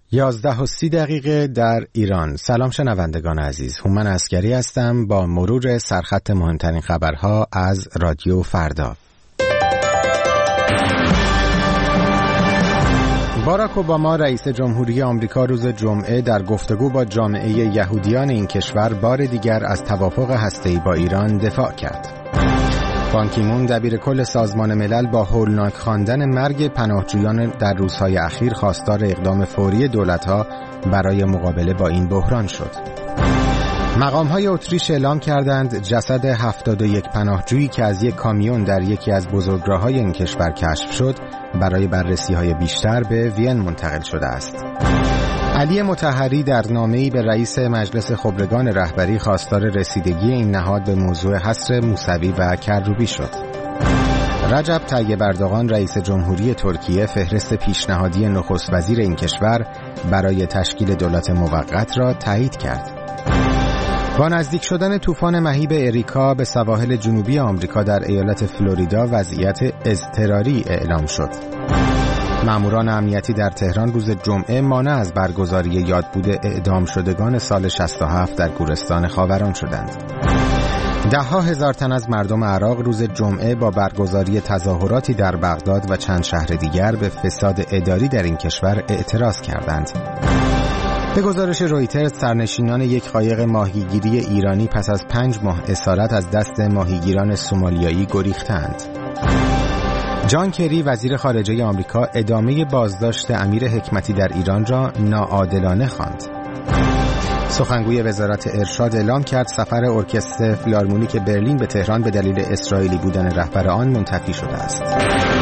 11:30 در ایران. سلام شنوندگان عزیز، هومن عسگری هستم با مرور سرخط مهمترین خبرها از رادیو فردا. باراک اوباما رئیس جمهوری آمریکا روز جمعه در گفتگو با جامعه یهودیان این کشور بار دیگر از توافق هسته‌ای با ایران دفاع کرد. بان کی مون دبیر کل سازمان ملل با هولناک خواندن مرگ پناهجویان در روزهای اخیر خواستار اقدام فوری دولت‌ها برای مقابله با این بحران شد. مقام‌های اتریش اعلام کردند جسد 71 پناهجویی که از یک کامیون در یکی از بزرگراه‌های این کشور کشف شد برای بررسی‌های بیشتر به وین منتقل شده است. علی مطهری در نامه‌ای به رئیس مجلس خبرگان رهبری خواستار رسیدگی این نهاد به موضوع حصر موسوی و کروبی شد. رجب طیب اردوغان رئیس جمهوری ترکیه فهرست پیشنهادی نخست وزیر این کشور برای تشکیل دولت موقت را تایید کرد. با نزدیک شدن طوفان مهیب اریکا به سواحل جنوبی آمریکا در ایالت فلوریدا وضعیت اضطراری اعلام شد. ماموران امنیتی در تهران روز جمعه مانع از برگزاری یادبود اعدام شدگان سال 67 در گورستان خاوران شدند. ده‌ها هزار تن از مردم عراق روز جمعه با برگزاری تظاهراتی در بغداد و چند شهر دیگر به فساد اداری در این کشور اعتراض کردند. به گزارش رویترز سرنشینان یک قایق ماهیگیری ایرانی پس از 5 ماه اسارت از دست ماهیگیران سومالیایی گریختند. جان کری وزیر خارجه آمریکا ادامه بازداشت امیر حکمتی در ایران را ناعادلانه خواند. سخنگوی وزارت ارشاد اعلام کرد سفر ارکستر فیلارمونیک برلین به تهران به دلیل اسرائیلی بودن رهبر آن منتفی شده است.